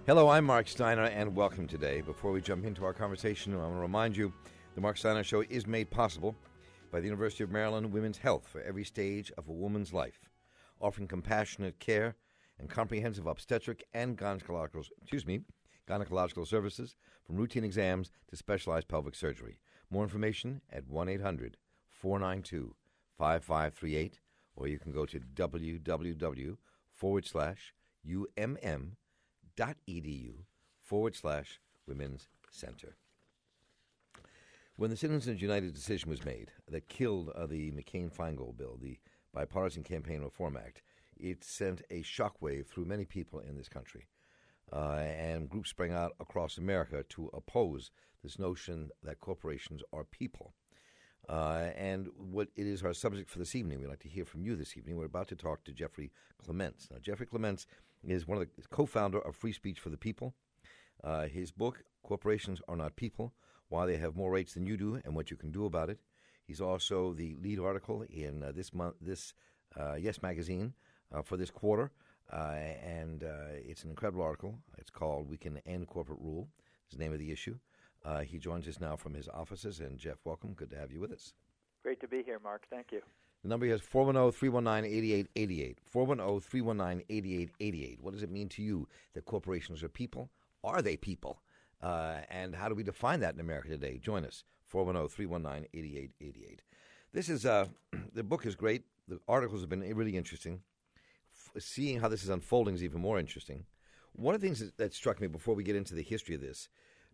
Hello, I'm Mark Steiner, and welcome today. Before we jump into our conversation, I want to remind you the Mark Steiner Show is made possible by the University of Maryland Women's Health for every stage of a woman's life, offering compassionate care and comprehensive obstetric and gynecological services, from routine exams to specialized pelvic surgery. More information at 1-800-492-5538, or you can go to www.umm.edu/women's center. When the Citizens United decision was made that killed the McCain-Feingold bill, the Bipartisan Campaign Reform Act, it sent a shockwave through many people in this country. And groups sprang out across America to oppose this notion that corporations are people. And what it is our subject for this evening. We'd like to hear from you this evening. We're about to talk to Jeffrey Clements. Now, Jeffrey Clements is one of the co-founder of Free Speech for the People. His book, Corporations Are Not People, Why They Have More Rights Than You Do and What You Can Do About It. He's also the lead article in this Yes Magazine for this quarter. And it's an incredible article. It's called We Can End Corporate Rule. Is the name of the issue. He joins us now from his offices. And, Jeff, welcome. Good to have you with us. Great to be here, Mark. Thank you. The number here is 410-319-8888. 410-319-8888. What does it mean to you that corporations are people? Are they people? And how do we define that in America today? Join us, 410-319-8888. This is the book is great. The articles have been really interesting. Seeing how this is unfolding is even more interesting. One of the things that struck me before we get into the history of this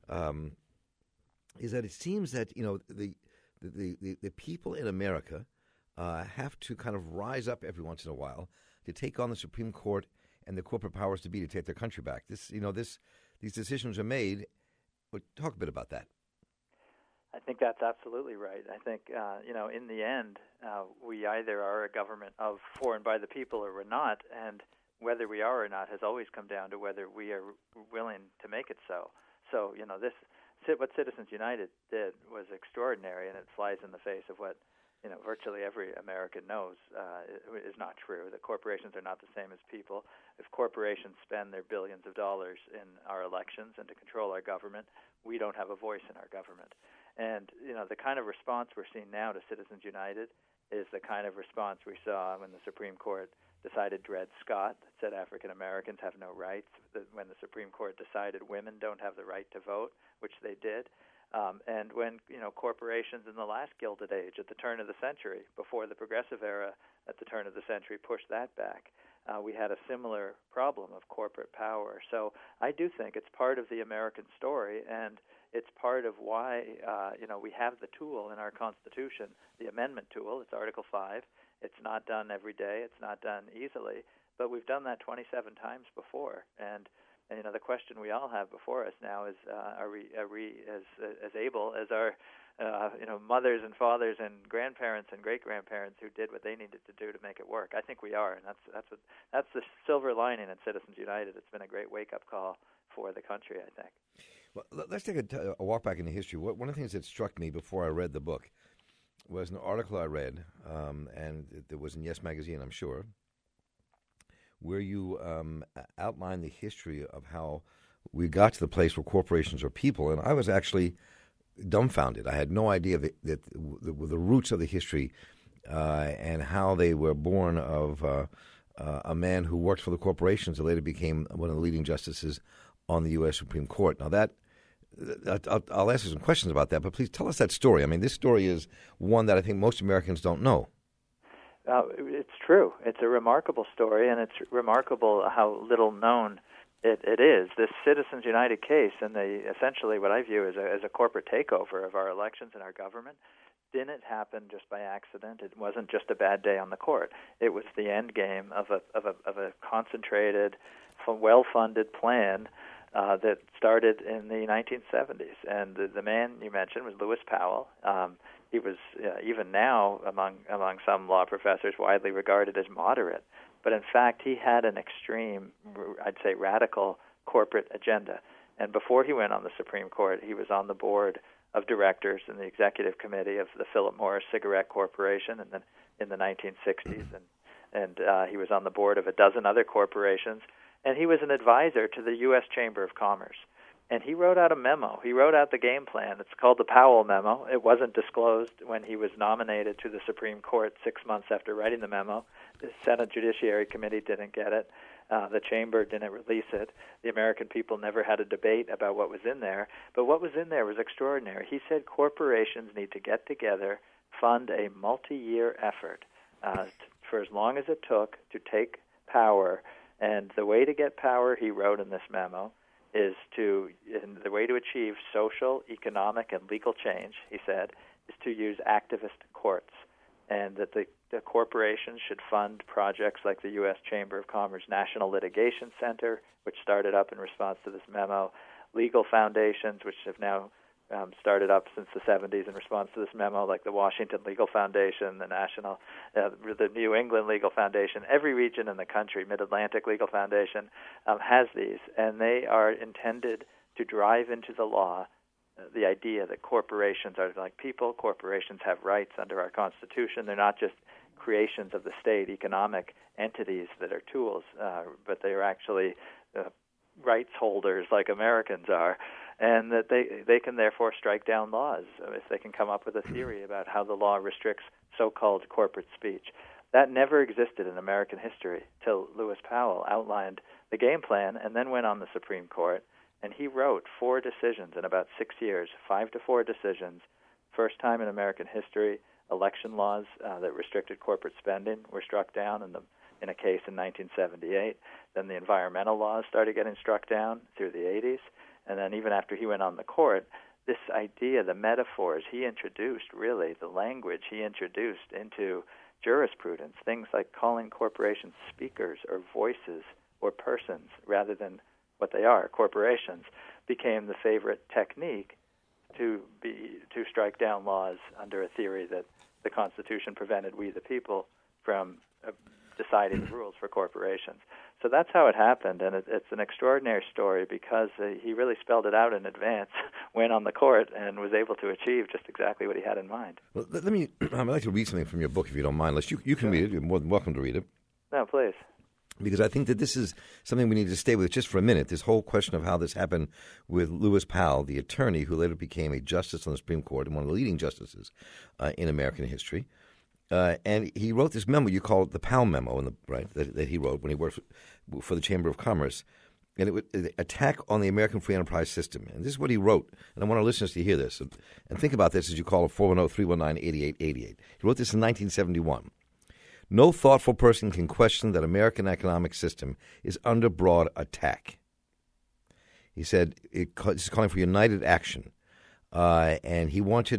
is that it seems that the people in America have to kind of rise up every once in a while to take on the Supreme Court and the corporate powers to be to take their country back. These decisions are made. But talk a bit about that. I think that's absolutely right. I think, in the end, we either are a government of, for, and by the people, or we're not. And whether we are or not has always come down to whether we are willing to make it so. So, what Citizens United did was extraordinary, and it flies in the face of what, virtually every American knows is not true, that corporations are not the same as people. If corporations spend their billions of dollars in our elections and to control our government, we don't have a voice in our government. And, the kind of response we're seeing now to Citizens United is the kind of response we saw when the Supreme Court decided Dred Scott, that said African Americans have no rights, when the Supreme Court decided women don't have the right to vote, which they did. And when, corporations in the last Gilded Age at the turn of the century, before the Progressive Era at the turn of the century, pushed that back, we had a similar problem of corporate power. So I do think it's part of the American story, and it's part of why, we have the tool in our Constitution, the amendment tool. It's Article 5. It's not done every day. It's not done easily. But we've done that 27 times before. And the question we all have before us now is, are we as able as our mothers and fathers and grandparents and great-grandparents who did what they needed to do to make it work? I think we are, and that's the silver lining in Citizens United. It's been a great wake-up call for the country, I think. Well, let's take a walk back into history. One of the things that struck me before I read the book was an article I read, and it was in Yes Magazine, I'm sure, where you outlined the history of how we got to the place where corporations are people. And I was actually dumbfounded. I had no idea that the roots of the history and how they were born of a man who worked for the corporations and later became one of the leading justices on the U.S. Supreme Court. Now, I'll ask you some questions about that, but please tell us that story. I mean, this story is one that I think most Americans don't know. It's true. It's a remarkable story, and it's remarkable how little known it is. This Citizens United case, and essentially what I view as a corporate takeover of our elections and our government, didn't happen just by accident. It wasn't just a bad day on the court. It was the end game of a concentrated, well-funded plan that started in the 1970s. And the man you mentioned was Lewis Powell. He was, even now, among some law professors, widely regarded as moderate. But in fact, he had an extreme, I'd say radical, corporate agenda. And before he went on the Supreme Court, he was on the board of directors in the executive committee of the Philip Morris Cigarette Corporation in the 1960s. And he was on the board of a dozen other corporations. and he was an advisor to the U.S. Chamber of Commerce. And he wrote out a memo. He wrote out the game plan. It's called the Powell Memo. It wasn't disclosed when he was nominated to the Supreme Court 6 months after writing the memo. The Senate Judiciary Committee didn't get it. The Chamber didn't release it. The American people never had a debate about what was in there. But what was in there was extraordinary. He said corporations need to get together, fund a multi-year effort for as long as it took to take power. And the way to get power, he wrote in this memo, and the way to achieve social, economic, and legal change, he said, is to use activist courts, and that the corporations should fund projects like the U.S. Chamber of Commerce National Litigation Center, which started up in response to this memo, legal foundations, which have now started up since the 70s in response to this memo, like the Washington Legal Foundation, the New England Legal Foundation. Every region in the country, Mid-Atlantic Legal Foundation, has these, and they are intended to drive into the law the idea that corporations are like people. Corporations have rights under our Constitution. They're not just creations of the state, economic entities that are tools, but they are actually rights holders like Americans are. And that they can therefore strike down laws if they can come up with a theory about how the law restricts so-called corporate speech. That never existed in American history till Lewis Powell outlined the game plan and then went on the Supreme Court, and he wrote 4 decisions in about 6 years, 5-4 decisions. First time in American history, election laws that restricted corporate spending were struck down in a case in 1978. Then the environmental laws started getting struck down through the 80s. And then even after he went on the court, this idea, the metaphors he introduced, really, the language he introduced into jurisprudence, things like calling corporations speakers or voices or persons rather than what they are, corporations, became the favorite technique to strike down laws under a theory that the Constitution prevented we the people from deciding the rules for corporations. So that's how it happened, and it's an extraordinary story because he really spelled it out in advance, went on the court, and was able to achieve just exactly what he had in mind. Well, I'd like to read something from your book, if you don't mind. Unless you can read it, you're more than welcome to read it. No, please. Because I think that this is something we need to stay with just for a minute, this whole question of how this happened with Lewis Powell, the attorney who later became a justice on the Supreme Court and one of the leading justices in American history. And he wrote this memo, you call it the Powell Memo, that he wrote when he worked for the Chamber of Commerce. And it was an attack on the American free enterprise system. And this is what he wrote. And I want our listeners to hear this. And think about this as you call it 410-319-8888. He wrote this in 1971. No thoughtful person can question that American economic system is under broad attack. He said this is calling for united action. And he wanted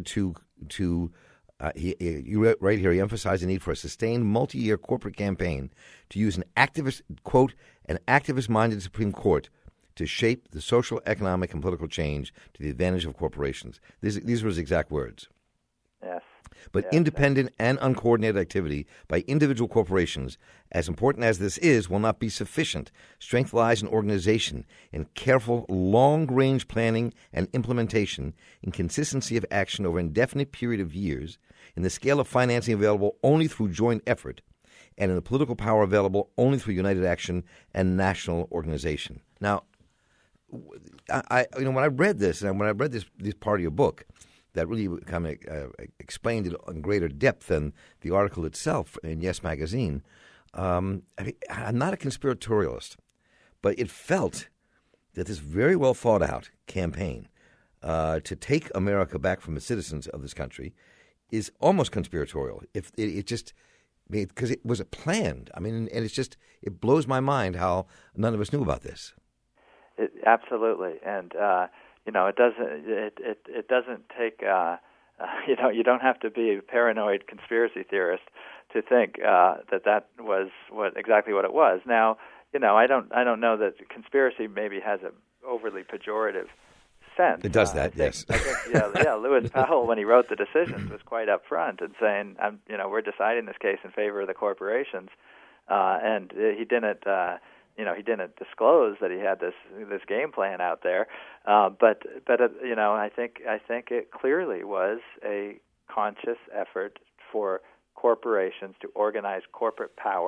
right here, he emphasized the need for a sustained multi-year corporate campaign to use an activist-minded Supreme Court to shape the social, economic, and political change to the advantage of corporations. These were his exact words. Yes. But independent and uncoordinated activity by individual corporations, as important as this is, will not be sufficient. Strength lies in organization, in careful, long-range planning and implementation, in consistency of action over an indefinite period of years, in the scale of financing available only through joint effort, and in the political power available only through united action and national organization. Now, when I read this, and when I read this part of your book, that really kind of explained it in greater depth than the article itself in Yes Magazine. I'm not a conspiratorialist, but it felt that this very well thought out campaign to take America back from the citizens of this country is almost conspiratorial. If because it was planned. I mean, and it blows my mind how none of us knew about this. Absolutely, and it doesn't take you don't have to be a paranoid conspiracy theorist to think that was exactly what it was. Now, I don't know that conspiracy maybe has an overly pejorative sense. It does that, yes. I think, Lewis Powell, when he wrote the decisions, was quite upfront and saying, we're deciding this case in favor of the corporations, and he didn't. He didn't disclose that he had this game plan out there, but I think it clearly was a conscious effort for corporations to organize corporate power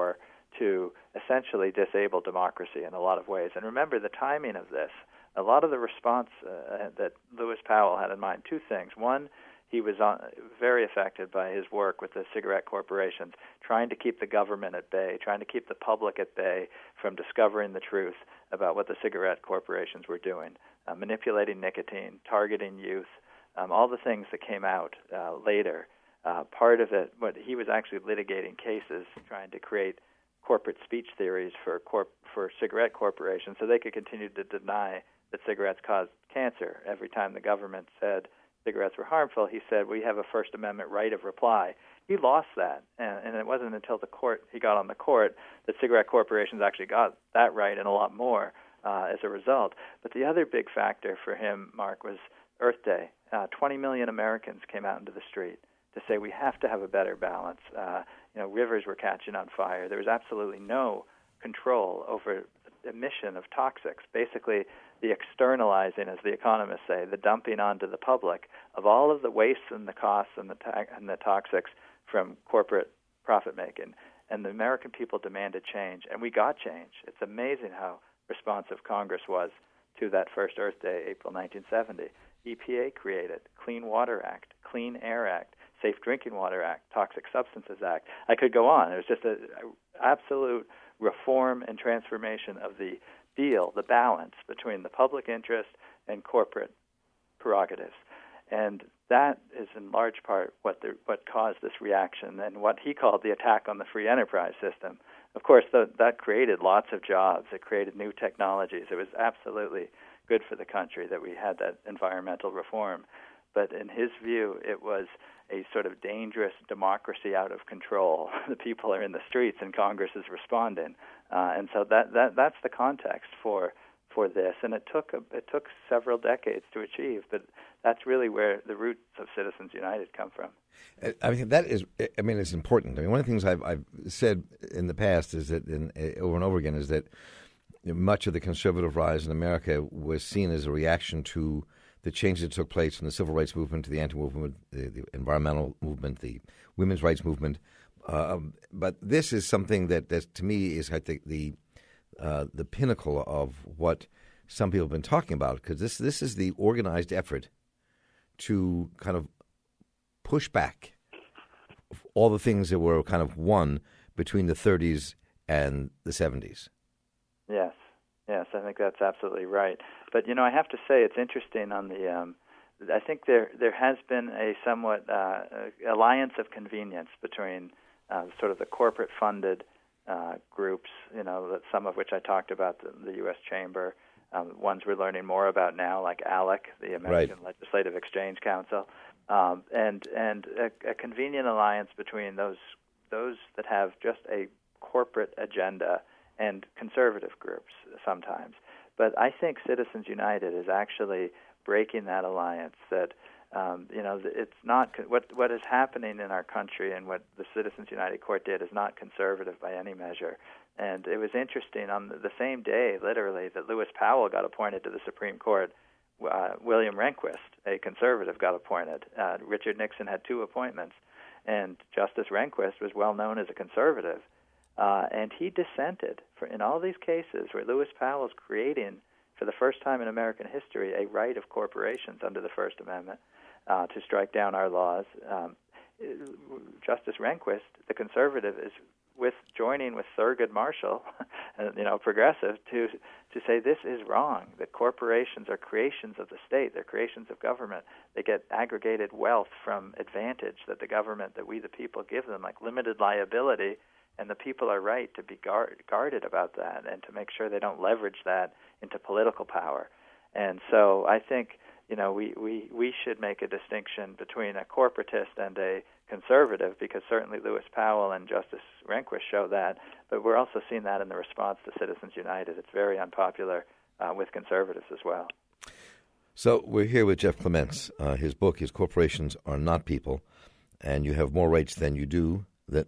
to essentially disable democracy in a lot of ways. And remember the timing of this. A lot of the response that Lewis Powell had in mind, two things. One, he was very affected by his work with the cigarette corporations, trying to keep the government at bay, trying to keep the public at bay from discovering the truth about what the cigarette corporations were doing, manipulating nicotine, targeting youth, all the things that came out later. Part of it, what he was actually litigating cases, trying to create corporate speech theories for cigarette corporations so they could continue to deny that cigarettes caused cancer. Every time the government said cigarettes were harmful, he said, we have a First Amendment right of reply. He lost that, and it wasn't until he got on the court that cigarette corporations actually got that right and a lot more as a result. But the other big factor for him, Mark, was Earth Day. 20 million Americans came out into the street to say we have to have a better balance. Rivers were catching on fire. There was absolutely no control over the emission of toxics. Basically, the externalizing, as the economists say, the dumping onto the public of all of the wastes and the costs and the toxics from corporate profit making. And the American people demanded change, and we got change. It's amazing how responsive Congress was to that first Earth Day, April 1970. EPA created Clean Water Act, Clean Air Act, Safe Drinking Water Act, Toxic Substances Act. I could go on. It was just an absolute reform and transformation of the deal, the balance between the public interest and corporate prerogatives. And that is in large part what caused this reaction and what he called the attack on the free enterprise system. Of course, that created lots of jobs. It created new technologies. It was absolutely good for the country that we had that environmental reform. But in his view, it was a sort of dangerous democracy out of control. The people are in the streets and Congress is responding. And so that's the context for this. And it took several decades to achieve, but that's really where the roots of Citizens United come from. I mean, it's important. I mean, one of the things I've said in the past is that, over and over again, is that much of the conservative rise in America was seen as a reaction to the changes that took place in the civil rights movement, to the anti-movement, the environmental movement, the women's rights movement. But this is something that to me is, I think, the pinnacle of what some people have been talking about, because this is the organized effort to kind of push back all the things that were kind of won between the 30s and the 70s. Yes, I think that's absolutely right. But, I have to say it's interesting on the I think there has been a somewhat alliance of convenience between sort of the corporate-funded groups, some of which I talked about, the U.S. Chamber, ones we're learning more about now, like ALEC, the American Legislative Exchange Council, and a convenient alliance between those that have just a corporate agenda and conservative groups sometimes. But I think Citizens United is actually breaking that alliance. That it's not what is happening in our country, and what the Citizens United Court did is not conservative by any measure. And it was interesting, on the same day, literally, that Lewis Powell got appointed to the Supreme Court, William Rehnquist, a conservative, got appointed. Richard Nixon had 2 appointments, and Justice Rehnquist was well known as a conservative. And he dissented in all these cases where Lewis Powell is creating, for the first time in American history, a right of corporations under the First Amendment to strike down our laws. Justice Rehnquist, the conservative, is joining with Thurgood Marshall, progressive, to say this is wrong, that corporations are creations of the state, they're creations of government. They get aggregated wealth from advantage that the government, that we the people give them, like limited liability, and the people are right to be guarded about that and to make sure they don't leverage that into political power. And so I think, we should make a distinction between a corporatist and a conservative, because certainly Lewis Powell and Justice Rehnquist show that, but we're also seeing that in the response to Citizens United. It's very unpopular with conservatives as well. So we're here with Jeff Clements. His book is Corporations Are Not People, and you have more rights than you do.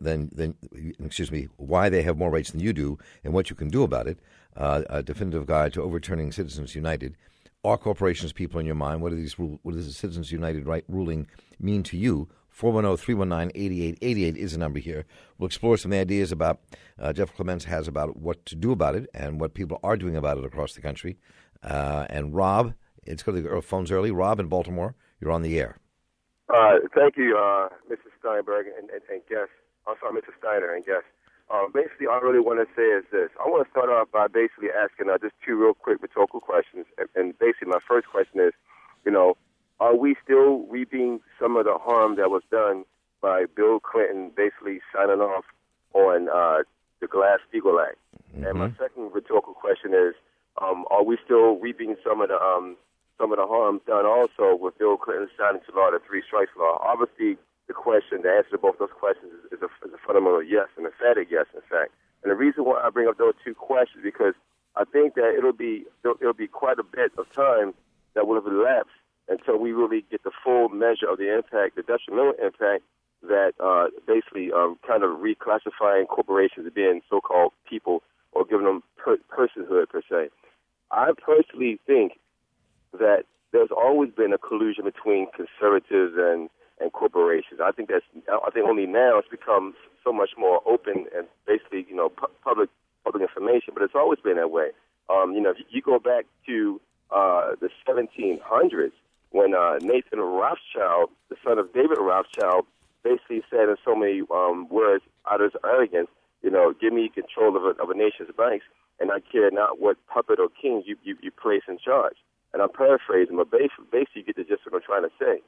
Why they have more rights than you do and what you can do about it. A definitive guide to overturning Citizens United. Are corporations people in your mind? What does the Citizens United ruling mean to you? 410-319-8888 is the number here. We'll explore some ideas about Jeff Clements has about what to do about it and what people are doing about it across the country. And Rob, it's going to the phones early. Rob in Baltimore, you're on the air. Thank you, Mr. Steinberg and guests. I'm sorry, Mr. Steiner and guests. Basically, all I really want to say is this. I want to start off by basically asking just two real quick rhetorical questions. And basically, my first question is, are we still reaping some of the harm that was done by Bill Clinton basically signing off on the Glass-Steagall Act? Mm-hmm. And my second rhetorical question is, are we still reaping some of the harm done also with Bill Clinton signing into law the Three Strikes Law? Obviously, the answer to both those questions is a fundamental yes, an emphatic yes, in fact. And the reason why I bring up those two questions is because I think that it'll be quite a bit of time that will have elapsed until we really get the full measure of the impact, the detrimental impact that basically kind of reclassifying corporations as being so-called people or giving them personhood per se. I personally think that there's always been a collusion between conservatives and corporations. I think only now it's become so much more open and basically, public information, but it's always been that way. If you go back to the 1700s when Nathan Rothschild, the son of David Rothschild, basically said in so many words out of his arrogance, give me control of a nation's banks, and I care not what puppet or king you place in charge. And I'm paraphrasing, but basically you get the gist of what I'm trying to say.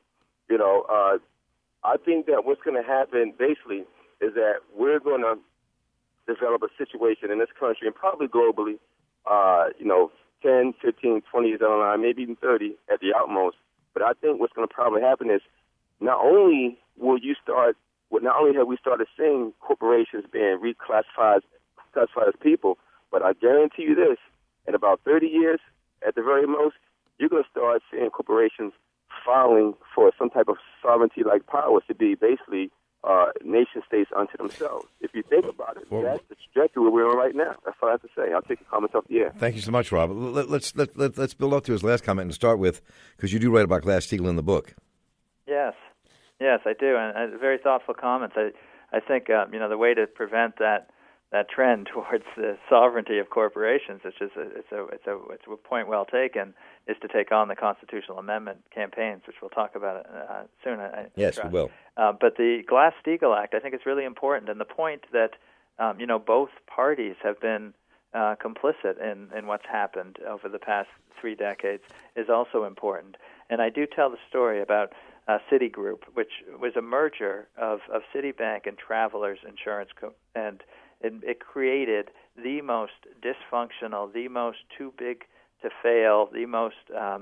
I think that what's going to happen basically is that we're going to develop a situation in this country and probably globally, 10, 15, 20 years down the line, maybe even 30 at the utmost. But I think what's going to probably happen is not only have we started seeing corporations being reclassified as people, but I guarantee you this, in about 30 years, at the very most, you're going to start seeing corporations filing for some type of sovereignty-like powers to be basically nation-states unto themselves. If you think about it, that's the trajectory we're on right now. That's all I have to say. I'll take your comments off the air. Thank you so much, Rob. Let's build up to his last comment and start with, because you do write about Glass-Steagall in the book. Yes, I do, and very thoughtful comments. I think the way to prevent that trend towards the sovereignty of corporations, it's a point well taken, is to take on the constitutional amendment campaigns, which we'll talk about soon. Yes, we will. But the Glass-Steagall Act, I think, is really important, and the point that both parties have been complicit in what's happened over the past 3 decades is also important. And I do tell the story about Citigroup, which was a merger of Citibank and Travelers Insurance and it created the most dysfunctional, the most too big to fail, the most,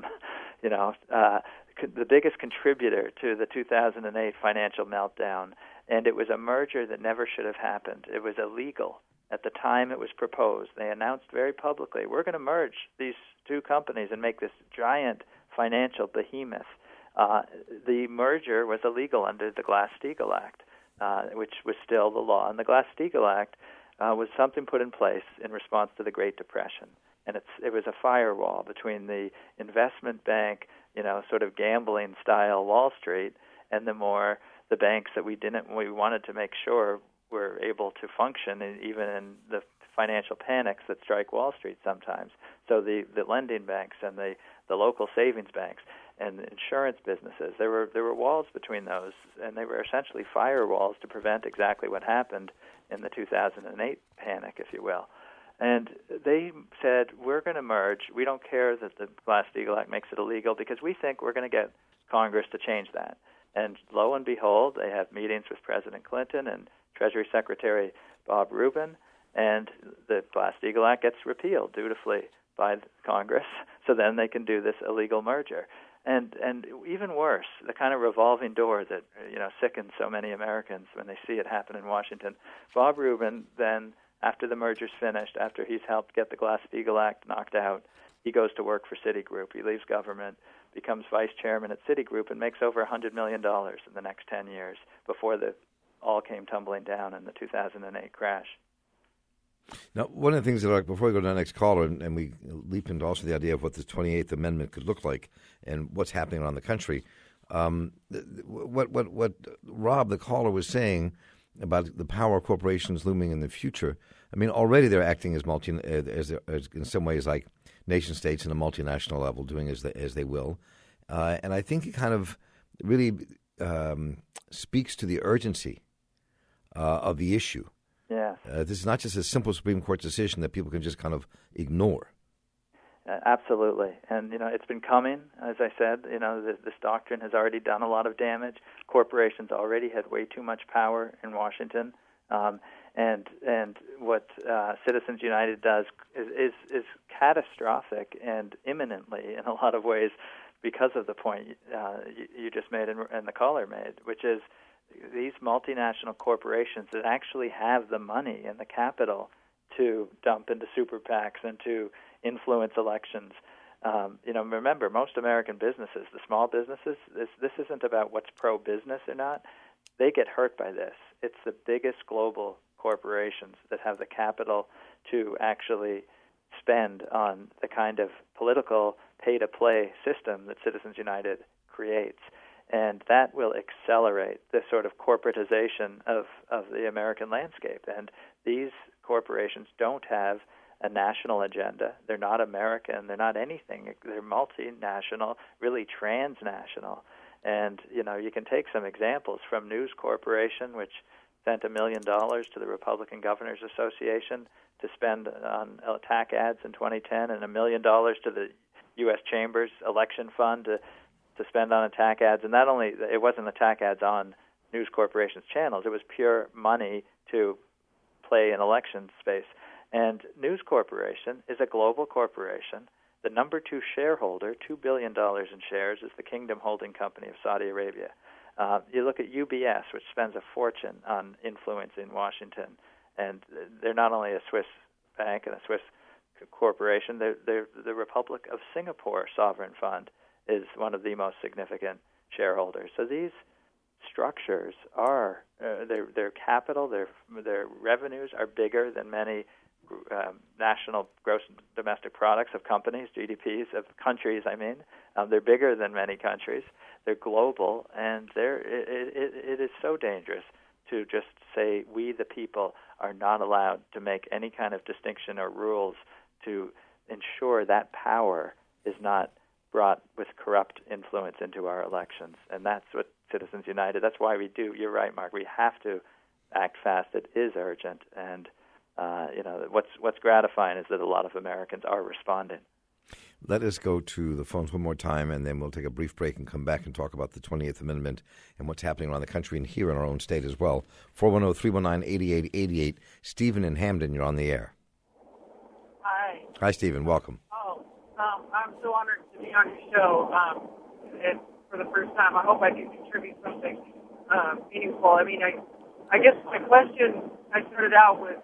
the biggest contributor to the 2008 financial meltdown. And it was a merger that never should have happened. It was illegal at the time it was proposed. They announced very publicly, we're going to merge these two companies and make this giant financial behemoth. The merger was illegal under the Glass-Steagall Act, which was still the law. And the Glass-Steagall Act was something put in place in response to the Great Depression. And it was a firewall between the investment bank, sort of gambling-style Wall Street, and the banks that we wanted to make sure were able to function even in the financial panics that strike Wall Street sometimes. So the lending banks and the local savings banks and the insurance businesses, there were walls between those, and they were essentially firewalls to prevent exactly what happened in the 2008 panic, if you will. And they said, we're going to merge. We don't care that the Glass-Steagall Act makes it illegal because we think we're going to get Congress to change that. And lo and behold, they have meetings with President Clinton and Treasury Secretary Bob Rubin, and the Glass-Steagall Act gets repealed dutifully by Congress, so then they can do this illegal merger. And even worse, the kind of revolving door that sickens so many Americans when they see it happen in Washington. Bob Rubin then, after the merger's finished, after he's helped get the Glass-Steagall Act knocked out, he goes to work for Citigroup. He leaves government, becomes vice chairman at Citigroup, and makes over $100 million in the next 10 years before the all came tumbling down in the 2008 crash. Now, one of the things that, before we go to the next caller, and we leap into also the idea of what the 28th Amendment could look like and what's happening around the country, What Rob, the caller, was saying about the power of corporations looming in the future. I mean, already they're acting as in some ways like nation states in a multinational level, doing as they will, and I think it kind of really speaks to the urgency of the issue. Yeah, this is not just a simple Supreme Court decision that people can just kind of ignore. Absolutely. And, it's been coming, as I said. This doctrine has already done a lot of damage. Corporations already had way too much power in Washington. And what Citizens United does is catastrophic and imminently in a lot of ways because of the point you just made and the caller made, which is these multinational corporations that actually have the money and the capital to dump into super PACs and to influence elections. Remember, most American businesses, the small businesses, this isn't about what's pro-business or not. They get hurt by this. It's the biggest global corporations that have the capital to actually spend on the kind of political pay-to-play system that Citizens United creates. And that will accelerate this sort of corporatization of the American landscape. And these corporations don't have a national agenda. They're not American. They're not anything. They're multinational, really transnational. And, you can take some examples from News Corporation, which sent $1 million to the Republican Governors Association to spend on attack ads in 2010 and $1 million to the U.S. Chambers Election Fund to spend on attack ads. And it wasn't attack ads on News Corporation's channels. It was pure money to play in election space. And News Corporation is a global corporation. The number 2 shareholder, $2 billion in shares, is the Kingdom Holding Company of Saudi Arabia. You look at UBS, which spends a fortune on influence in Washington, and they're not only a Swiss bank and a Swiss corporation, they're the Republic of Singapore Sovereign Fund is one of the most significant shareholders. So these structures are their capital, their revenues are bigger than many national gross domestic products of companies, GDPs of countries. They're bigger than many countries. They're global, and it is so dangerous to just say we, the people, are not allowed to make any kind of distinction or rules to ensure that power is not brought with corrupt influence into our elections. And that's what Citizens United, that's why we do. You're right, Mark. We have to act fast. It is urgent. And, what's gratifying is that a lot of Americans are responding. Let us go to the phones one more time, and then we'll take a brief break and come back and talk about the 20th Amendment and what's happening around the country and here in our own state as well. 410-319-8888. Stephen in Hamden, you're on the air. Hi. Hi, Stephen. Welcome. I'm so honored to be on your show. And for the first time, I hope I can contribute something meaningful. I guess my question I started out with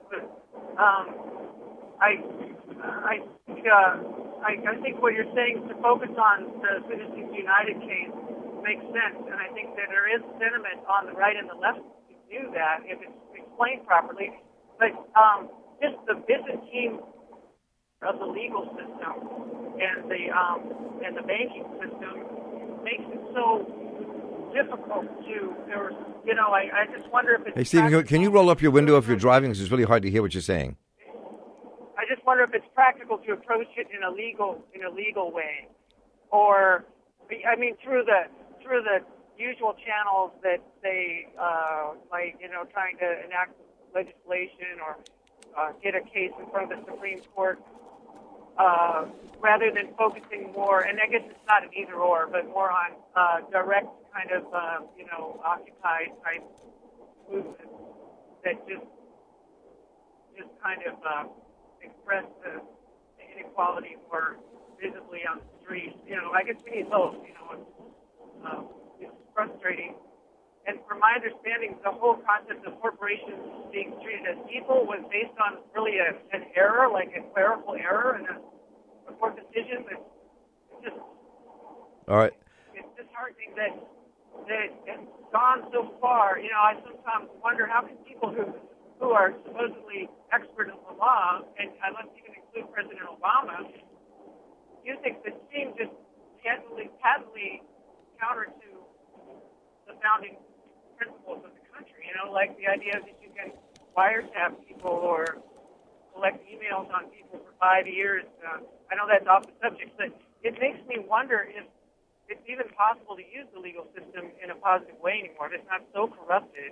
I think what you're saying to focus on the Citizens United case makes sense, and I think that there is sentiment on the right and the left to do that if it's explained properly. But just the Byzantine of the legal system and the banking system makes it so difficult to, I just wonder if it's... Hey, Stephen, can you roll up your window if you're driving? Because it's really hard to hear what you're saying. I just wonder if it's practical to approach it in a legal way, or through the usual channels that they trying to enact legislation or get a case in front of the Supreme Court, rather than focusing more. And I guess it's not an either or, but more on direct kind of Occupy type movements that just kind of express the inequality more visibly on the street. I guess we need both. It's frustrating. And from my understanding, the whole concept of corporations being treated as people was based on really an error, like a clerical error in a court decision. But it's just all right. It's disheartening that it's gone so far. I sometimes wonder how can people who are supposedly expert in the law, and I must even include President Obama, you think that seem just patently counter to the founding principles of the country. You know, like the idea that you can wiretap people or collect emails on people for 5 years. I know that's off the subject, but it makes me wonder if it's even possible to use the legal system in a positive way anymore. If it's not so corrupted.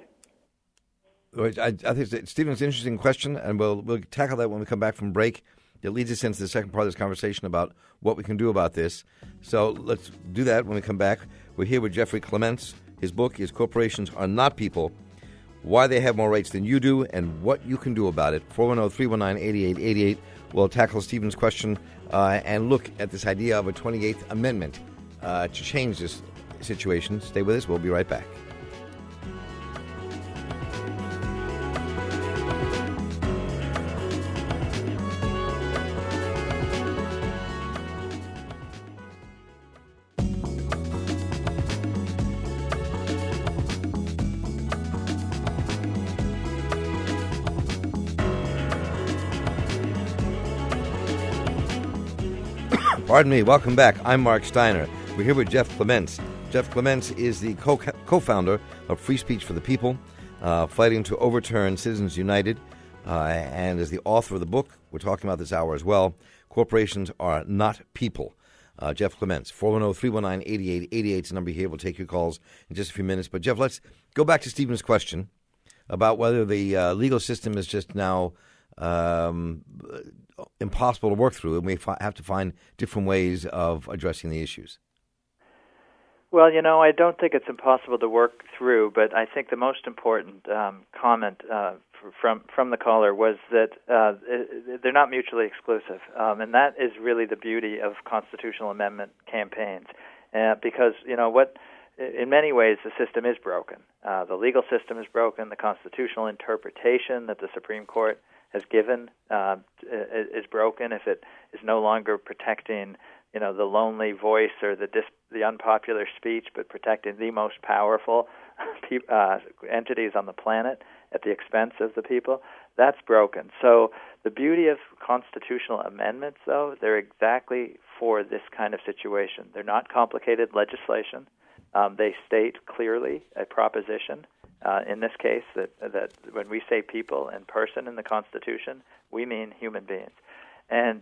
I think, Stephen, it's an interesting question, and we'll tackle that when we come back from break. It leads us into the second part of this conversation about what we can do about this. So let's do that when we come back. We're here with Jeffrey Clements. His book is Corporations Are Not People, Why They Have More Rights Than You Do, and What You Can Do About It. 410-319-8888. We'll tackle Stephen's question and look at this idea of a 28th Amendment to change this situation. Stay with us. We'll be right back. Pardon me. Welcome back. I'm Mark Steiner. We're here with Jeff Clements. Jeff Clements is the co-founder of Free Speech for the People, fighting to overturn Citizens United, and is the author of the book we're talking about this hour as well, Corporations Are Not People. Jeff Clements, 410-319-8888 is the number here. We'll take your calls in just a few minutes. But, Jeff, let's go back to Stephen's question about whether the legal system is just now impossible to work through, and we have to find different ways of addressing the issues. Well, you know, I don't think it's impossible to work through, but I think the most important comment from the caller was that they're not mutually exclusive, and that is really the beauty of constitutional amendment campaigns, because, you know, in many ways the system is broken. The legal system is broken. The constitutional interpretation that the Supreme Court has given is broken if it is no longer protecting, you know, the lonely voice or the unpopular speech, but protecting the most powerful entities on the planet at the expense of the people. That's broken. So the beauty of constitutional amendments, though, they're exactly for this kind of situation. They're not complicated legislation. They state clearly a proposition. In this case, that when we say people and person in the Constitution, we mean human beings, and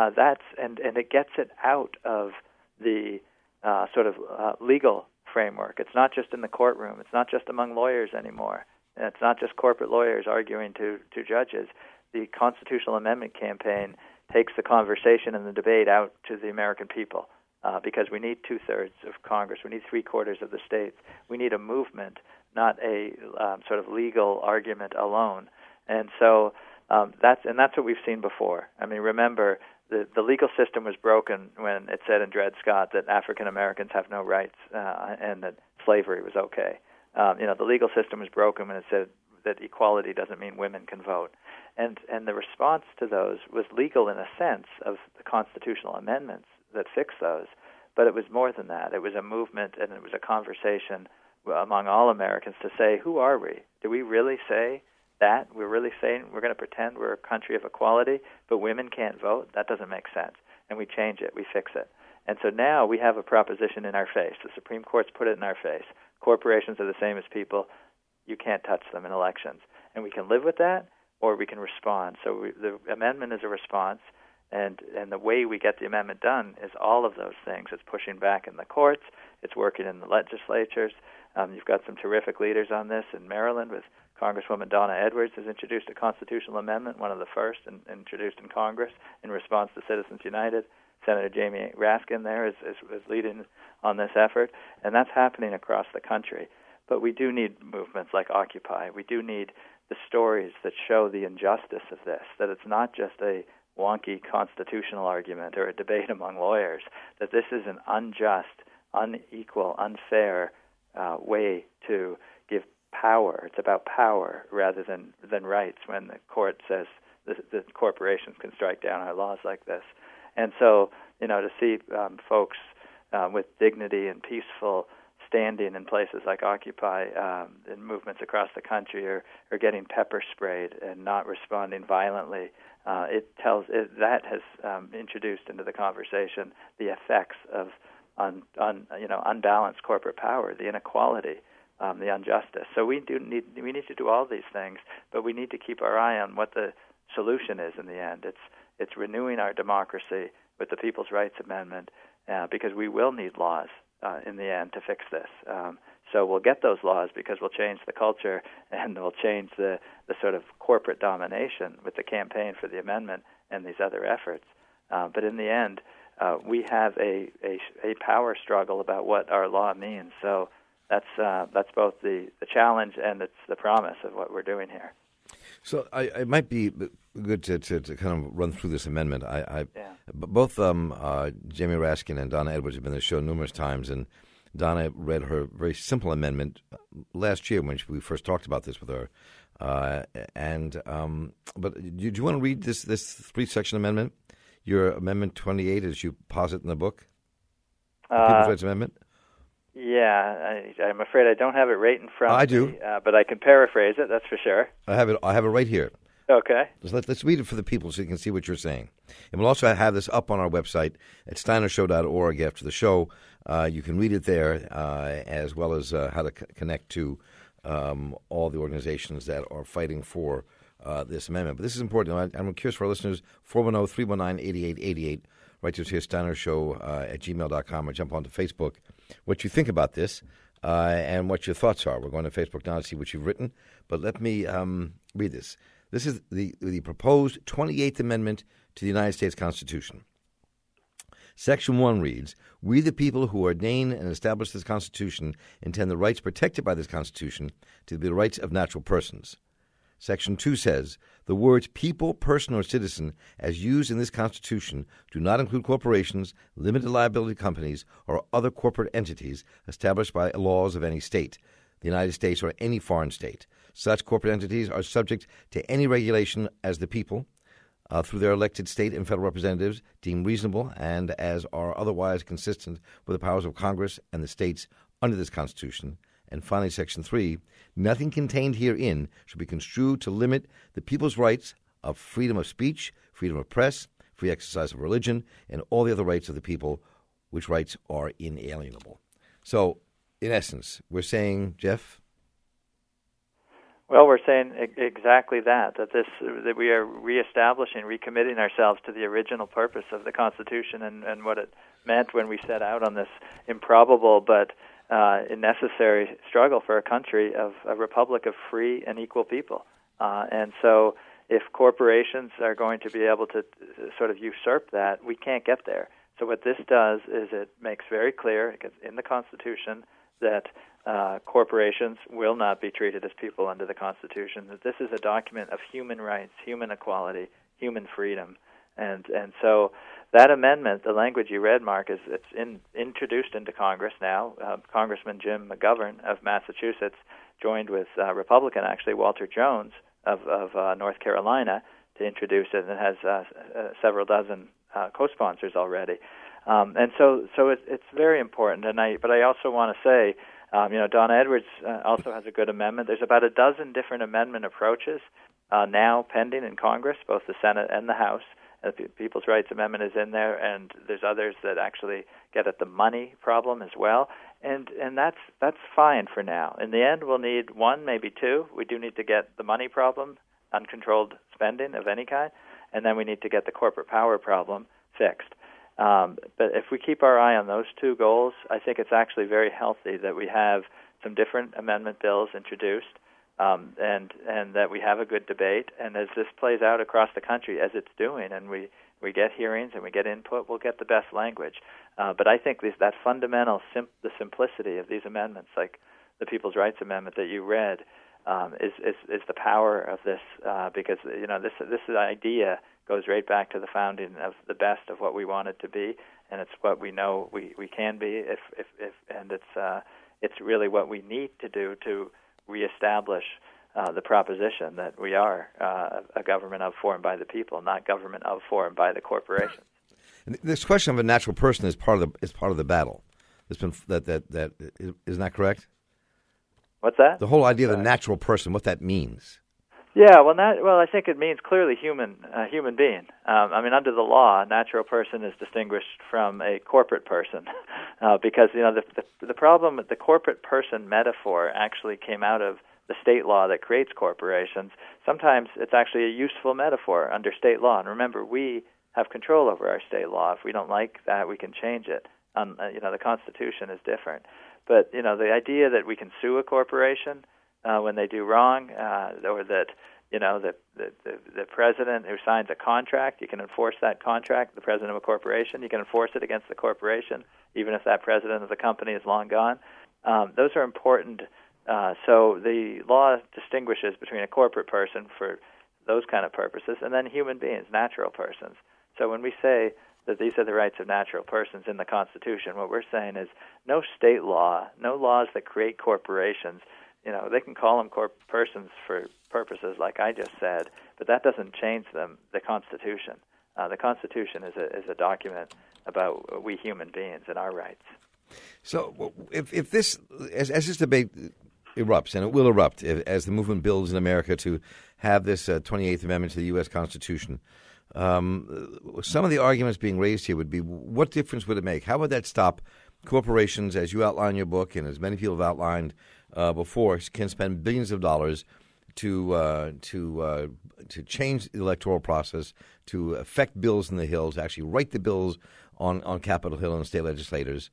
it gets it out of the sort of legal framework. It's not just in the courtroom. It's not just among lawyers anymore. And it's not just corporate lawyers arguing to judges. The constitutional amendment campaign takes the conversation and the debate out to the American people, because we need 2/3 of Congress. We need 3/4 of the states. We need a movement, not a sort of legal argument alone. And so that's what we've seen before. I mean, remember, the legal system was broken when it said in Dred Scott that African Americans have no rights and that slavery was okay. The legal system was broken when it said that equality doesn't mean women can vote. And the response to those was legal in a sense of the constitutional amendments that fixed those. But it was more than that. It was a movement and it was a conversation among all Americans to say, who are we? Do we really say that? We're really saying we're going to pretend we're a country of equality, but women can't vote? That doesn't make sense. And we change it. We fix it. And so now we have a proposition in our face. The Supreme Court's put it in our face. Corporations are the same as people. You can't touch them in elections. And we can live with that, or we can respond. So the amendment is a response. And the way we get the amendment done is all of those things. It's pushing back in the courts. It's working in the legislatures. You've got some terrific leaders on this in Maryland with Congresswoman Donna Edwards has introduced a constitutional amendment, one of the first introduced in Congress in response to Citizens United. Senator Jamie Raskin there is leading on this effort, and that's happening across the country. But we do need movements like Occupy. We do need the stories that show the injustice of this, that it's not just a wonky constitutional argument or a debate among lawyers, that this is an unjust, unequal, unfair way to give power. It's about power rather than rights when the court says the corporations can strike down our laws like this. And so, to see folks with dignity and peaceful standing in places like Occupy in movements across the country or getting pepper sprayed and not responding violently, that has introduced into the conversation the effects of unbalanced corporate power, the inequality the injustice. So we need to do all these things, but we need to keep our eye on what the solution is in the end. It's renewing our democracy with the People's Rights Amendment, because we will need laws in the end to fix this. So we'll get those laws because we'll change the culture and we'll change the sort of corporate domination with the campaign for the amendment and these other efforts. But in the end, we have a power struggle about what our law means. So that's both the challenge and it's the promise of what we're doing here. So it might be good to kind of run through this amendment. Both Jamie Raskin and Donna Edwards have been on the show numerous times, and Donna read her very simple amendment last year when we first talked about this with her. But do you want to read this 3-section amendment? Your Amendment 28, as you posit in the book, the People's Rights Amendment. Yeah, I'm afraid I don't have it right in front of me. I do. But I can paraphrase it, that's for sure. I have it right here. Okay. Let's read it for the people so you can see what you're saying. And we'll also have this up on our website at steinershow.org after the show. You can read it there, as well as how to connect to all the organizations that are fighting for this amendment. But this is important. I'm curious for our listeners, 410-319-8888. Write to us here, steinershow at gmail.com, or jump onto Facebook. What you think about this and what your thoughts are. We're going to Facebook now to see what you've written. But let me read this. This is the proposed 28th Amendment to the United States Constitution. Section 1 reads, "We the people who ordain and establish this Constitution intend the rights protected by this Constitution to be the rights of natural persons." Section 2 says, "The words people, person, or citizen as used in this Constitution do not include corporations, limited liability companies, or other corporate entities established by laws of any state, the United States, or any foreign state. Such corporate entities are subject to any regulation as the people, through their elected state and federal representatives, deem reasonable and as are otherwise consistent with the powers of Congress and the states under this Constitution." And finally, Section 3, "Nothing contained herein should be construed to limit the people's rights of freedom of speech, freedom of press, free exercise of religion, and all the other rights of the people, which rights are inalienable." So, in essence, we're saying, Jeff? Well, we're saying exactly that we are reestablishing, recommitting ourselves to the original purpose of the Constitution and what it meant when we set out on this improbable but necessary struggle for a country of a republic of free and equal people. And so if corporations are going to be able to sort of usurp that, we can't get there. So what this does is it makes very clear in the Constitution that corporations will not be treated as people under the Constitution, that this is a document of human rights, human equality, human freedom. And so that amendment, the language you read, Mark, it's introduced into Congress now. Congressman Jim McGovern of Massachusetts joined with Republican, actually, Walter Jones of North Carolina to introduce it, and it has several dozen co-sponsors already. And so it's very important. But I also want to say, Donna Edwards also has a good amendment. There's about a dozen different amendment approaches now pending in Congress, both the Senate and the House. The People's Rights Amendment is in there, and there's others that actually get at the money problem as well. And that's fine for now. In the end, we'll need one, maybe two. We do need to get the money problem, uncontrolled spending of any kind, and then we need to get the corporate power problem fixed. But if we keep our eye on those two goals, I think it's actually very healthy that we have some different amendment bills introduced, and that we have a good debate. And as this plays out across the country, as it's doing, and we get hearings and we get input, we'll get the best language. But I think that fundamental, the simplicity of these amendments, like the People's Rights Amendment that you read, is the power of this, because this idea goes right back to the founding of the best of what we want it to be, and it's what we know we can be. And it's really what we need to do to reestablish the proposition that we are a government of, for, and by the people, not government of, for, and by the corporations. This question of a natural person is part of the battle. It's been that isn't that correct? What's that? The whole idea of the natural person, what that means. Yeah, well, I think it means clearly human being. Under the law, a natural person is distinguished from a corporate person, because the problem with the corporate person metaphor actually came out of the state law that creates corporations. Sometimes it's actually a useful metaphor under state law, and remember, we have control over our state law. If we don't like that, we can change it. The Constitution is different, but the idea that we can sue a corporation when they do wrong, or that the president who signs a contract, you can enforce that contract. The president of a corporation, you can enforce it against the corporation, even if that president of the company is long gone. Those are important. So the law distinguishes between a corporate person for those kind of purposes and then human beings, natural persons. So when we say that these are the rights of natural persons in the Constitution, what we're saying is no state law, no laws that create corporations. They can call them persons for purposes like I just said, but that doesn't change the Constitution. The Constitution is a document about we human beings and our rights. So if this, as this debate erupts, and it will erupt as the movement builds in America to have this 28th Amendment to the U.S. Constitution, some of the arguments being raised here would be, what difference would it make? How would that stop corporations, as you outline in your book and as many people have outlined before, can spend billions of dollars to change the electoral process, to affect bills in the Hill, to actually write the bills on Capitol Hill and state legislatures,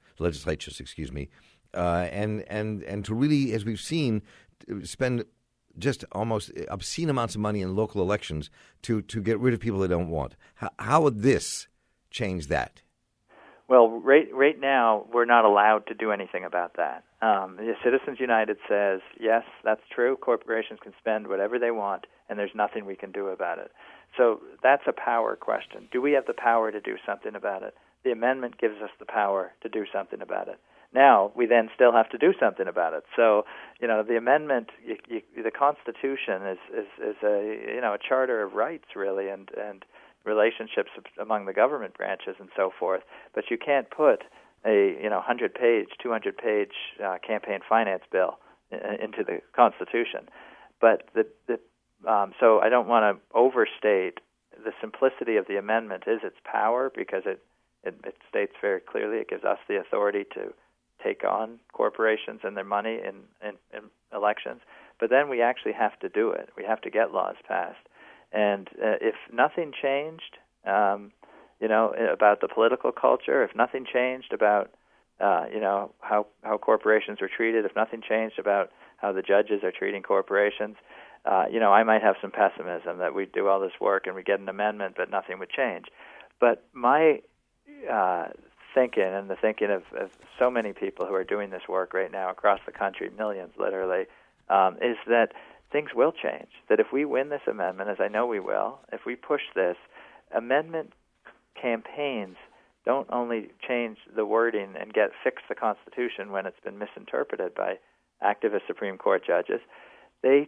and to really, as we've seen, spend just almost obscene amounts of money in local elections to get rid of people they don't want. How would this change that? Well, right now, we're not allowed to do anything about that. Citizens United says, yes, that's true. Corporations can spend whatever they want, and there's nothing we can do about it. So that's a power question. Do we have the power to do something about it? The amendment gives us the power to do something about it. Now, we then still have to do something about it. So, the amendment, the Constitution is a charter of rights, really, and relationships among the government branches and so forth. But you can't put a 100-page, 200-page campaign finance bill into the Constitution. But so I don't want to overstate the simplicity of the amendment is its power, because it states very clearly it gives us the authority to take on corporations and their money in elections. But then we actually have to do it. We have to get laws passed. And if nothing changed, about the political culture, if nothing changed about, how corporations were treated, if nothing changed about how the judges are treating corporations, I might have some pessimism that we'd do all this work and we get an amendment, but nothing would change. But my thinking, and the thinking of so many people who are doing this work right now across the country, millions literally, is that things will change. That if we win this amendment, as I know we will, if we push this, amendment campaigns don't only change the wording and fix the Constitution when it's been misinterpreted by activist Supreme Court judges. They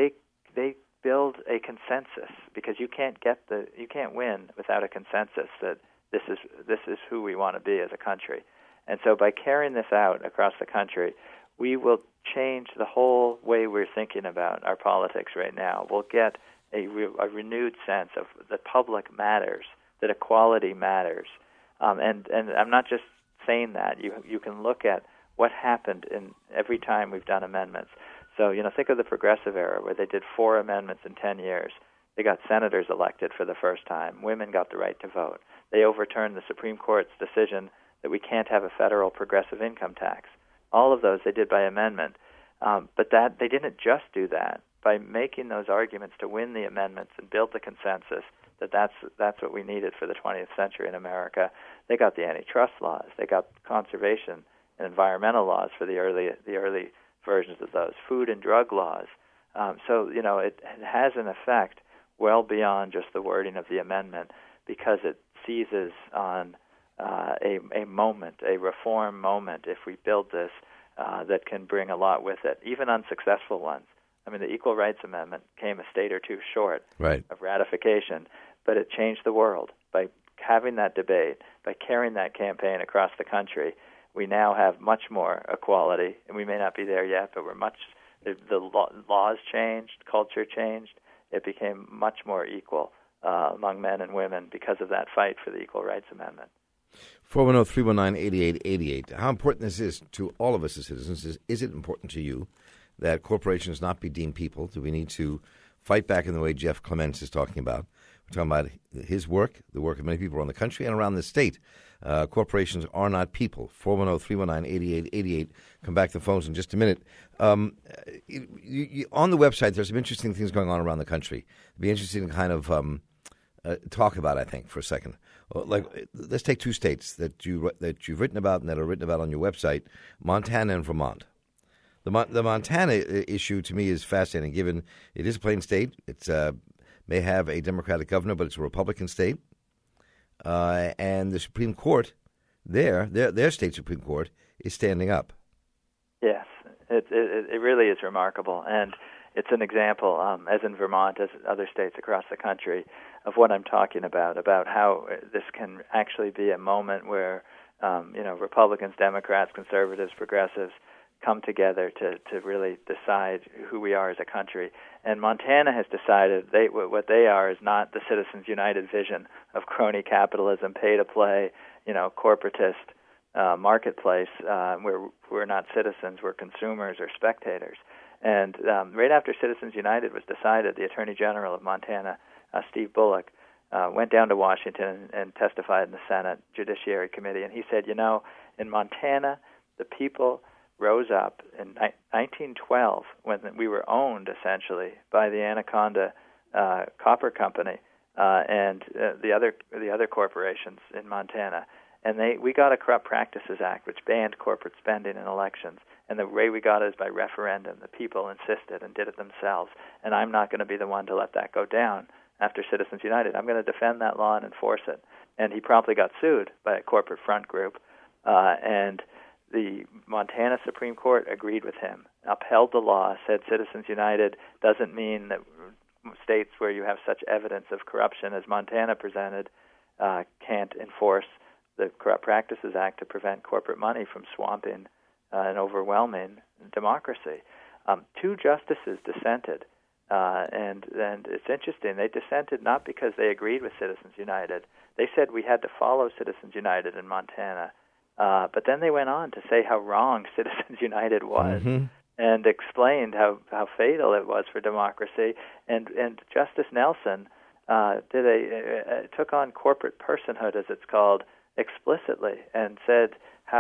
build a consensus, because you can't win without a consensus that this is who we want to be as a country. And so by carrying this out across the country, we will change the whole way we're thinking about our politics right now. We'll get a renewed sense of that public matters, that equality matters. And I'm not just saying that. You can look at what happened in every time we've done amendments. So, think of the Progressive era, where they did 4 amendments in 10 years. They got senators elected for the first time. Women got the right to vote. They overturned the Supreme Court's decision that we can't have a federal progressive income tax. All of those they did by amendment. But they didn't just do that. By making those arguments to win the amendments and build the consensus that that's what we needed for the 20th century in America, they got the antitrust laws. They got conservation and environmental laws for the early versions of those, food and drug laws. So it has an effect well beyond just the wording of the amendment, because it seizes on a moment, a reform moment, if we build this, that can bring a lot with it, even unsuccessful ones. I mean, the Equal Rights Amendment came a state or two short of ratification, but it changed the world. By having that debate, by carrying that campaign across the country, we now have much more equality, and we may not be there yet, but the laws changed, culture changed, it became much more equal among men and women because of that fight for the Equal Rights Amendment. 410-319-8888. How important this is to all of us as citizens. Is it important to you that corporations not be deemed people? Do we need to fight back in the way Jeff Clements is talking about? We're talking about his work, the work of many people around the country and around the state. Corporations are not people. 410-319-8888. Come back to the phones in just a minute. On the website, there's some interesting things going on around the country. It'd be interesting to kind of talk about, I think, for a second. Let's take two states that you've written about and that are written about on your website, Montana and Vermont. The Montana issue to me is fascinating, given it is a plain state. It's may have a Democratic governor, but it's a Republican state. And the Supreme Court, their state Supreme Court, is standing up. Yes, it really is remarkable, and it's an example, as in Vermont, as other states across the country, of what I'm talking about how this can actually be a moment where, Republicans, Democrats, conservatives, progressives come together to really decide who we are as a country. And Montana has decided what they are is not the Citizens United vision of crony capitalism, pay-to-play, corporatist marketplace where we're not citizens, we're consumers or spectators. And right after Citizens United was decided, the Attorney General of Montana, Steve Bullock, went down to Washington and testified in the Senate Judiciary Committee. And he said, in Montana, the people rose up in 1912 when we were owned, essentially, by the Anaconda Copper Company and the other corporations in Montana. And we got a Corrupt Practices Act, which banned corporate spending in elections. And the way we got it is by referendum. The people insisted and did it themselves. And I'm not going to be the one to let that go down after Citizens United. I'm going to defend that law and enforce it. And he promptly got sued by a corporate front group. And the Montana Supreme Court agreed with him, upheld the law, said Citizens United doesn't mean that states where you have such evidence of corruption as Montana presented can't enforce the Corrupt Practices Act to prevent corporate money from swamping and overwhelming democracy. Two justices dissented, and it's interesting. They dissented not because they agreed with Citizens United. They said we had to follow Citizens United in Montana. But then they went on to say how wrong Citizens United was and explained how fatal it was for democracy. And Justice Nelson took on corporate personhood, as it's called, explicitly, and said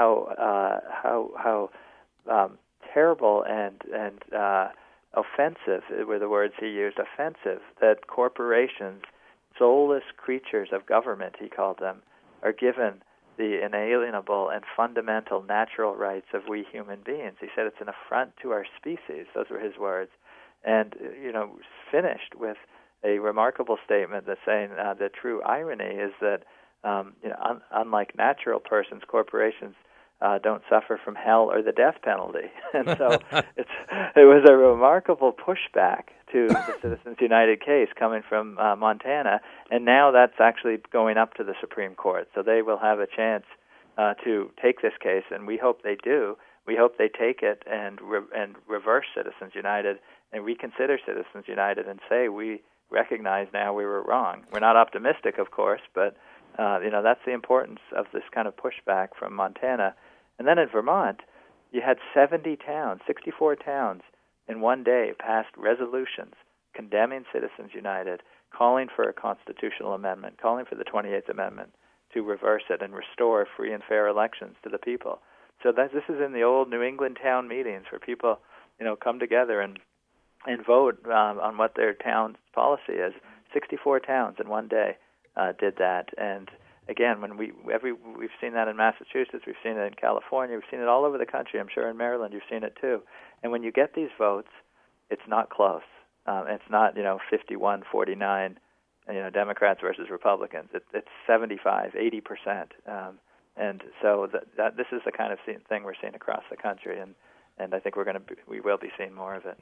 how terrible and offensive were the words he used, offensive, that corporations, soulless creatures of government, he called them, are given the inalienable and fundamental natural rights of we human beings. He said it's an affront to our species. Those were his words. And, finished with a remarkable statement that's saying the true irony is that, unlike natural persons, corporations don't suffer from hell or the death penalty. And so it was a remarkable pushback to the Citizens United case coming from Montana, and now that's actually going up to the Supreme Court. So they will have a chance to take this case, and we hope they do. We hope they take it and reverse Citizens United and reconsider Citizens United and say we recognize now we were wrong. We're not optimistic, of course, but that's the importance of this kind of pushback from Montana. And then in Vermont, you had 64 towns in one day passed resolutions condemning Citizens United, calling for a constitutional amendment, calling for the 28th Amendment to reverse it and restore free and fair elections to the people. So this is in the old New England town meetings where people, come together and vote on what their town's policy is. 64 towns in one day did that, and again, when we've seen that in Massachusetts, we've seen it in California, we've seen it all over the country. I'm sure in Maryland you've seen it too. And when you get these votes, it's not close. It's not 51-49, Democrats versus Republicans. It's 75, 80%. And so that this is the kind of thing we're seeing across the country, and I think we will be seeing more of it.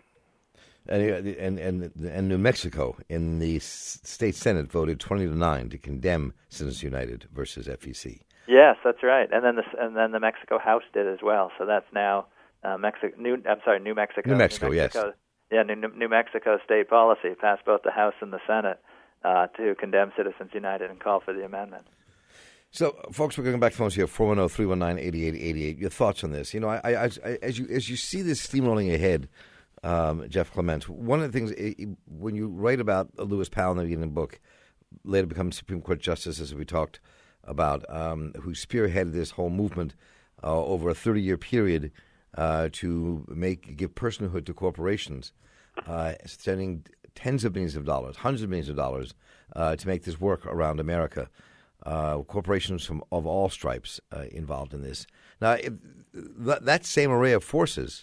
And New Mexico in the state Senate voted 20-9 to condemn Citizens United versus FEC. Yes, that's right. And then the Mexico House did as well. So that's now New Mexico. New Mexico, yes. New Mexico state policy passed both the House and the Senate to condemn Citizens United and call for the amendment. So, folks, we're going back to phones here, 410-319-8888. Your thoughts on this? You know, as you see this steamrolling ahead, Jeff Clement, one of the things, when you write about Lewis Powell in the beginning of the book, later become Supreme Court Justice, as we talked about, who spearheaded this whole movement over a 30-year period to give personhood to corporations, spending tens of millions of dollars, hundreds of millions of dollars to make this work around America. Corporations of all stripes involved in this. Now, that same array of forces,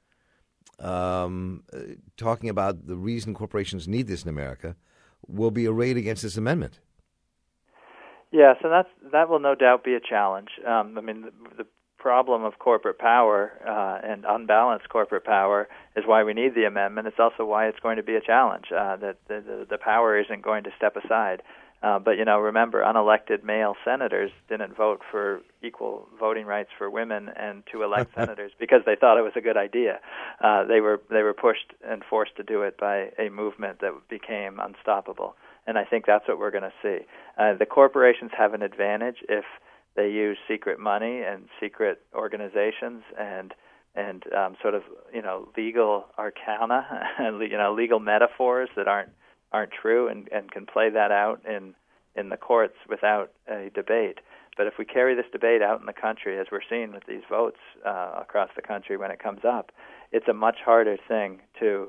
talking about the reason corporations need this in America, will be arrayed against this amendment. Yeah, so that will no doubt be a challenge. I mean, the problem of corporate power and unbalanced corporate power is why we need the amendment. It's also why it's going to be a challenge, that the power isn't going to step aside. But, you know, remember, unelected male senators didn't vote for equal voting rights for women and to elect senators because they thought it was a good idea. They were pushed and forced to do it by a movement that became unstoppable. And I think that's what we're going to see. The corporations have an advantage if they use secret money and secret organizations and sort of, you know, legal arcana and, you know, legal metaphors that aren't true and can play that out in the courts without a debate. But if we carry this debate out in the country, as we're seeing with these votes across the country when it comes up, it's a much harder thing to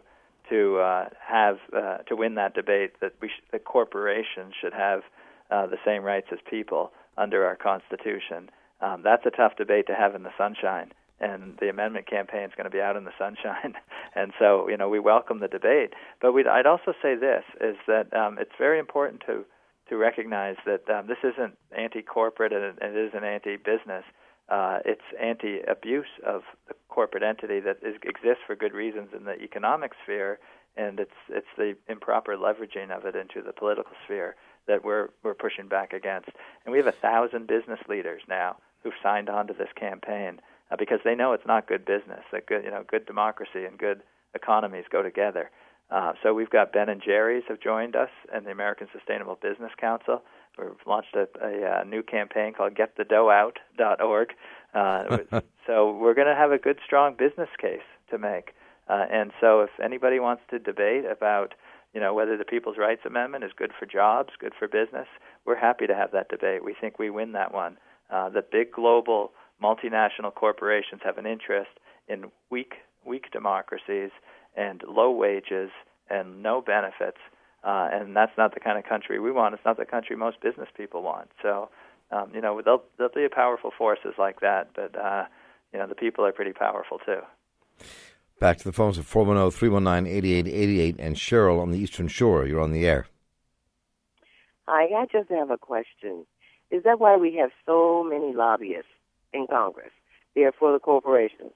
win that debate that that corporations should have the same rights as people under our Constitution. That's a tough debate to have in the sunshine. And the amendment campaign is going to be out in the sunshine. And so, you know, we welcome the debate. But I'd also say this, is that it's very important to recognize that this isn't anti-corporate and it isn't anti-business. It's anti-abuse of the corporate entity that exists for good reasons in the economic sphere, and it's the improper leveraging of it into the political sphere that we're pushing back against. And we have 1,000 business leaders now who've signed on to this campaign, because they know it's not good business, that good democracy and good economies go together. So we've got Ben and Jerry's have joined us and the American Sustainable Business Council. We've launched a new campaign called GetTheDoughOut.org. So we're going to have a good, strong business case to make. And so if anybody wants to debate about, you know, whether the People's Rights Amendment is good for jobs, good for business, we're happy to have that debate. We think we win that one. The big global multinational corporations have an interest in weak democracies and low wages and no benefits, and that's not the kind of country we want. It's not the country most business people want. So, you know, there'll be powerful forces like that, but, you know, the people are pretty powerful too. Back to the phones at 410-319-8888, and Cheryl on the Eastern Shore. You're on the air. Hi, I just have a question. Is that why we have so many lobbyists in Congress? They're for the corporations.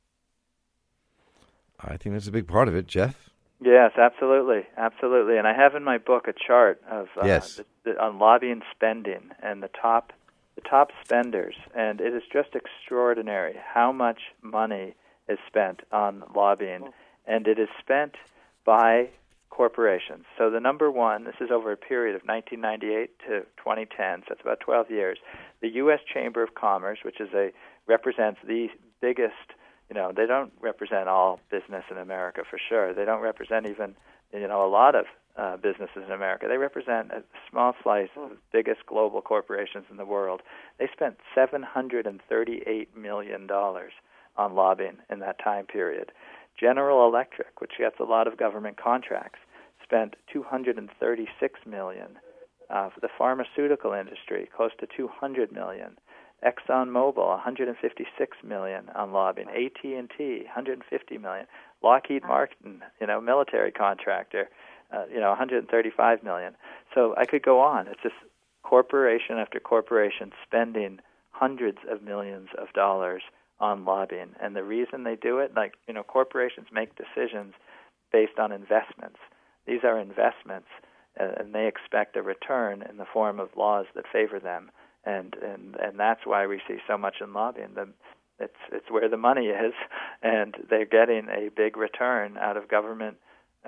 I think that's a big part of it, Jeff. Yes, absolutely. And I have in my book a chart of on lobbying spending and the top spenders, and it is just extraordinary how much money is spent on lobbying, and it is spent by corporations. So the number one, this is over a period of 1998 to 2010, so it's about 12 years. The U.S. Chamber of Commerce, which represents the biggest, you know, they don't represent all business in America for sure. They don't represent even, you know, a lot of businesses in America. They represent a small slice of the biggest global corporations in the world. They spent $738 million on lobbying in that time period. General Electric, which gets a lot of government contracts, spent $236 million. For the pharmaceutical industry, close to $200 million. ExxonMobil, $156 million on lobbying. AT&T, $150 million. Lockheed Martin, you know, military contractor, you know, $135 million. So I could go on. It's just corporation after corporation spending hundreds of millions of dollars on lobbying. And the reason they do it, like, you know, corporations make decisions based on investments. These are investments, and they expect a return in the form of laws that favor them. And that's why we see so much in lobbying. it's where the money is, and they're getting a big return out of government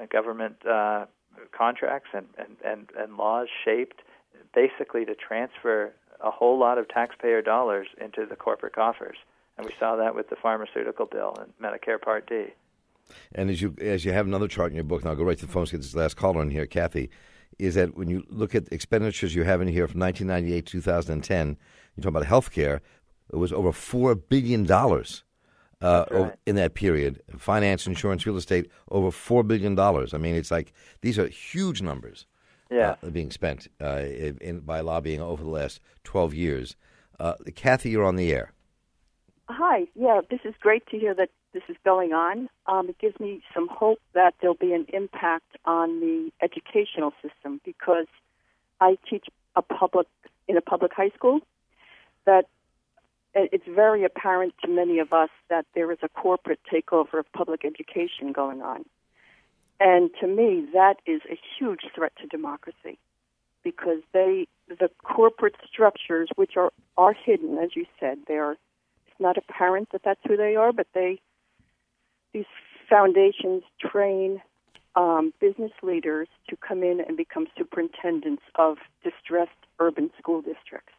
contracts and laws shaped basically to transfer a whole lot of taxpayer dollars into the corporate coffers. And we saw that with the pharmaceutical bill and Medicare Part D. And as you have another chart in your book, and I'll go right to the phone to get this last caller in here, Kathy, is that when you look at expenditures you have in here from 1998 to 2010, you talk about health care, it was over $4 billion Right. in that period. Finance, insurance, real estate, over $4 billion. I mean, it's like these are huge numbers being spent by lobbying over the last 12 years. Kathy, you're on the air. Hi. Yeah, this is great to hear that this is going on. It gives me some hope that there'll be an impact on the educational system because I teach in a public high school that it's very apparent to many of us that there is a corporate takeover of public education going on. And to me, that is a huge threat to democracy because the corporate structures, which are hidden, as you said, it's not apparent that that's who they are, but these foundations train business leaders to come in and become superintendents of distressed urban school districts.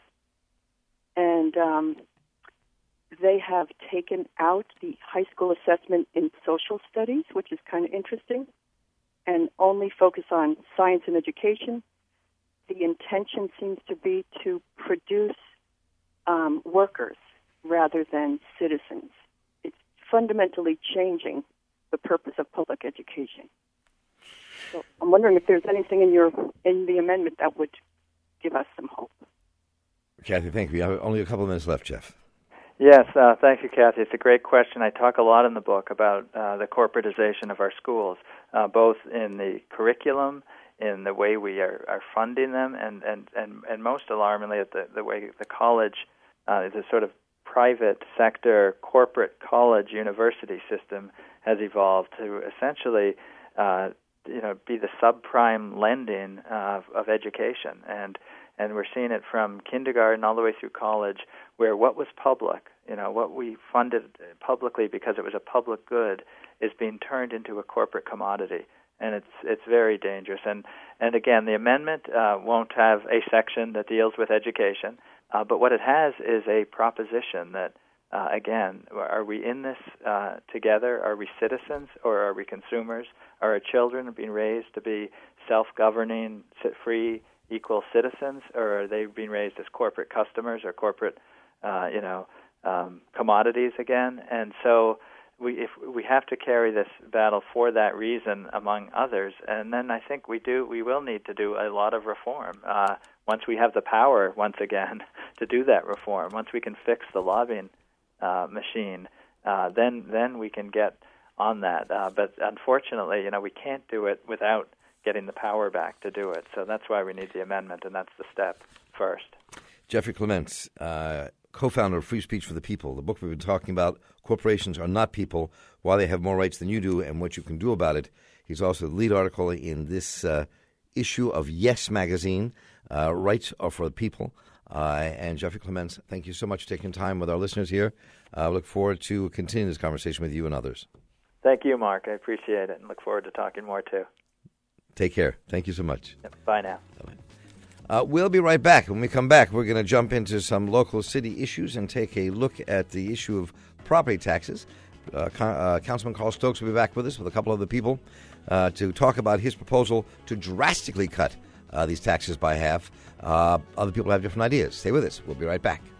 And they have taken out the high school assessment in social studies, which is kind of interesting, and only focus on science and education. The intention seems to be to produce workers rather than citizens. It's fundamentally changing the purpose of public education. So I'm wondering if there's anything in the amendment that would give us some hope. Kathy, thank you. We have only a couple of minutes left, Jeff. Yes, thank you, Kathy. It's a great question. I talk a lot in the book about the corporatization of our schools, both in the curriculum, in the way we are funding them, and most alarmingly at the way the college, the sort of private sector corporate college university system has evolved to essentially be the subprime lending of education. And we're seeing it from kindergarten all the way through college, where what was public, what we funded publicly because it was a public good, is being turned into a corporate commodity. And it's very dangerous. And again, the amendment won't have a section that deals with education, but what it has is a proposition that, again, are we in this together? Are we citizens or are we consumers? Are our children being raised to be self-governing, free, equal citizens, or are they being raised as corporate customers or corporate, commodities again? And so we have to carry this battle for that reason, among others. And then I think we will need to do a lot of reform once we have the power once again to do that reform. Once we can fix the lobbying machine, then we can get on that. But unfortunately, we can't do it without getting the power back to do it. So that's why we need the amendment, and that's the step first. Jeffrey Clements, co-founder of Free Speech for the People. The book we've been talking about, Corporations Are Not People, Why They Have More Rights Than You Do, and What You Can Do About It. He's also the lead article in this issue of Yes Magazine, Rights Are for the People. And Jeffrey Clements, thank you so much for taking time with our listeners here. I look forward to continuing this conversation with you and others. Thank you, Mark. I appreciate it and look forward to talking more, too. Take care. Thank you so much. Yep. Bye now. Bye. We'll be right back. When we come back, we're going to jump into some local city issues and take a look at the issue of property taxes. Councilman Carl Stokes will be back with us with a couple other people to talk about his proposal to drastically cut these taxes by half. Other people have different ideas. Stay with us. We'll be right back.